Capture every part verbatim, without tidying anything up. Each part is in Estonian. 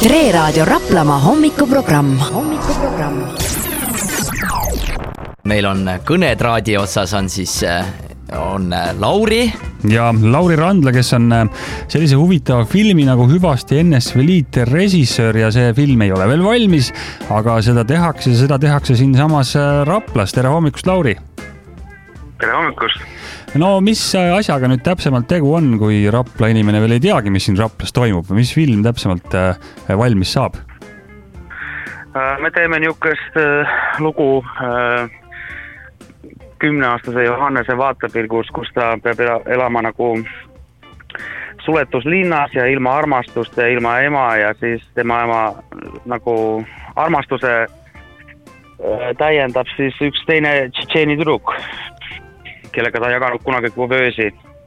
Tre Raadio Raplamaa hommikuprogramm. hommikuprogramm. Meil on kõnetraadi otsas on siis on Lauri. Ja Lauri Randla, kes on sellise huvitava filmi nagu Hüvasti N S V Liit režissöör ja see film ei ole veel valmis, aga seda tehakse, seda tehakse siin samas Raplas. Tere hommikust, Lauri! Tere hommikust! No mis asjaga nüüd täpsemalt tegu on, kui Rapla inimene veel ei teagi, mis siin Raplas toimub? Mis film täpsemalt valmis saab? Me teeme niisugust lugu kümneaastase Johannese vaatepilgus, kus ta peab elama nagu suletus linnas ja ilma armastust ja ilma ema ja siis tema ema nagu armastuse täiendab siis üks teine tšetšeeni tüdruk, kellega ta jaganud kunagi kuvöösi.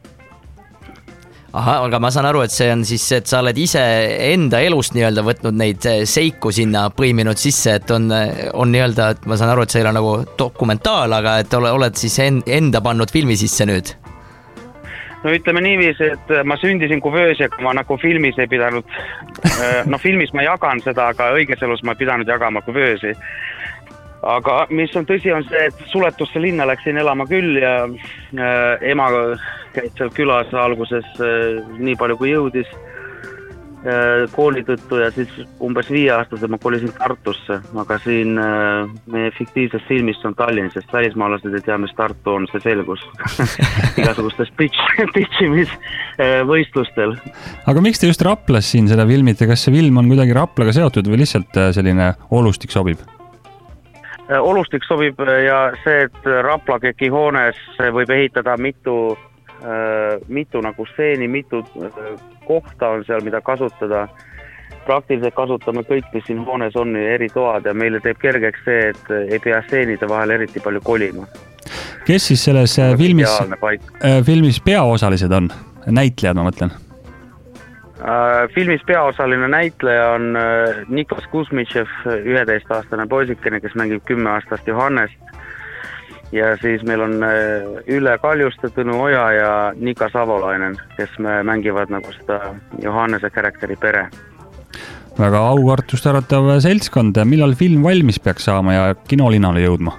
Aha, aga ma saan aru, et see on siis, et sa oled ise enda elust nii-öelda võtnud neid seiku sinna põiminud sisse, et on, on nii-öelda, et ma saan aru, et see ei ole nagu dokumentaal, aga et oled siis enda pannud filmi sisse nüüd? No ütleme niiviisi, et ma sündisin kuvöösi, aga ma nagu filmis ei pidanud, no filmis ma jagan seda, aga õiges elus ma ei pidanud jagama kuvöösi. Aga mis on tõsi on see, et suletusse linna läksin elama küll ja äh, ema käis seal külas alguses äh, nii palju kui jõudis äh, kooli tõttu ja siis umbes viieaastase ma kolisin Tartusse, aga siin äh, meie fiktiivses filmis on Tallinn, sest välismaalased ei tea, mis Tartu on, see selgus igasugustes pitchimis äh, võistlustel. Aga miks te just Raplas siin seda filmite? Kas see film on kuidagi Raplaga seotud või lihtsalt selline olustik sobib? Olustik sobib ja see, et Rapla Keki hoones võib ehitada mitu, äh, mitu nagu stseeni, mitu äh, kohta on seal, mida kasutada. Praktiliselt kasutame kõik, mis siin hoones on, eri toad ja meile teeb kergeks see, et ei pea stseenide vahel eriti palju kolima. Kes siis selles filmis, filmis peaosalised on? Näitlejad, ma mõtlen. Filmis peaosaline näitleja on Nikas Kuzmitšev, üheteist-aastane poisikene, kes mängib kümme aastast Johannest. Ja siis meil on Ülle Kaljuste, Tõnu Oja ja Nika Savolainen, kes me mängivad nagu seda Johannese karakteri pere. Väga aukartust äratav seltskond. Millal film valmis peaks saama ja kinolinale jõudma?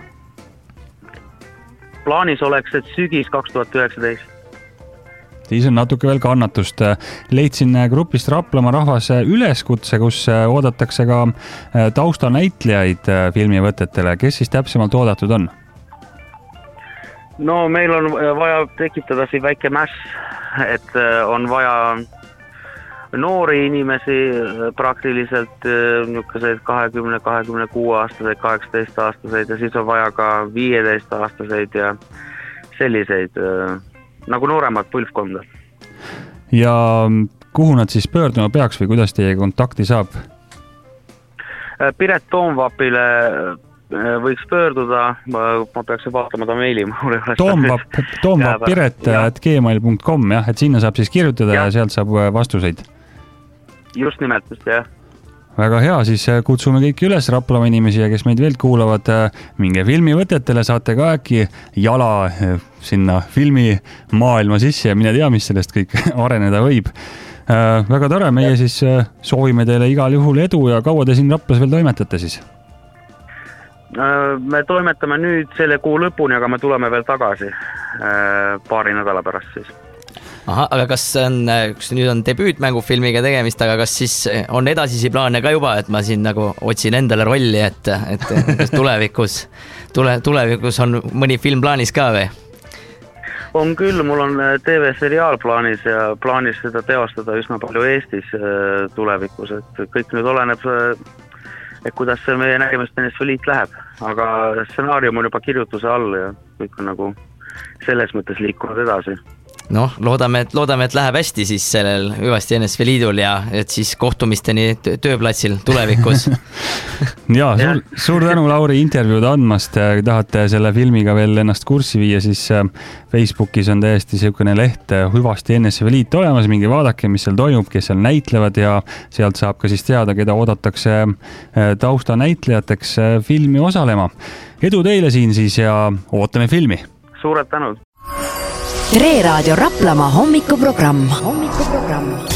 Plaanis oleks, et sügis kaks tuhat üheksateist. Siis on natuke veel kannatust. Leidsin grupist Raplamaa rahvas üleskutse, kus oodatakse ka taustanäitlejaid filmivõtetele. Kes siis täpsemalt oodatud on? No meil on vaja tekitada siin väike mäss, et on vaja noori inimesi praktiliselt niisuguseid kakskümmend kakskümmend kuus aastaseid, kaheksateist aastaseid ja siis on vaja ka viieteist aastaseid ja selliseid nagu nooremat põlvkonda. Ja kuhu nad siis pöörduma peaks või kuidas teie kontakti saab? Piret Toomvapile võiks pöörduda, ma peaks vaatama ta meili. Toomvap, toomvap piret at gmail punkt com, jah, et sinna saab siis kirjutada ja, ja sealt saab vastuseid. Just nimelt, jah. Väga hea, siis kutsume kõik üles Raplamaa inimesi ja kes meid veel kuulavad, minge filmivõtetele, saate ka äkki jala sinna filmi maailma sisse ja mine tea, mis sellest kõik areneda võib. Väga tore, meie siis soovime teile igal juhul edu ja kaua te siin Raplas veel toimetate siis? Me toimetame nüüd selle kuu lõpuni, aga me tuleme veel tagasi paari nädala pärast siis. Aha, aga kas on, kus nüüd on debüütmängufilmiga tegemist, aga kas siis on edasisi plaane ka juba, et ma siin nagu otsin endale rolli, et, et tulevikus, tule, tulevikus on mõni film plaanis ka või? On küll, mul on T V-seriaal plaanis ja plaanis seda teostada üsna palju Eestis tulevikus, et kõik nüüd oleneb, et kuidas see meie nägemist N S V Liit läheb, aga stsenaarium on juba kirjutuse all ja kõik on nagu selles mõttes liikunud edasi. Noh, loodame, et, loodame, et läheb hästi siis sellel Hüvasti N S V Liidul ja et siis kohtumisteni tööplatsil tulevikus. ja, suur, suur tänu, Lauri, intervjuud andmast. Tahate selle filmiga veel ennast kurssi viia, siis Facebookis on täiesti selline leht Hüvasti N S V Liit olemas. Mingi vaadake, mis seal toimub, kes seal näitlevad ja sealt saab ka siis teada, keda oodatakse tausta näitlejateks filmi osalema. Edu teile siin siis ja ootame filmi. Suured tänud! Tre Raadio Raplamaa hommikuprogramm. hommikuprogramm.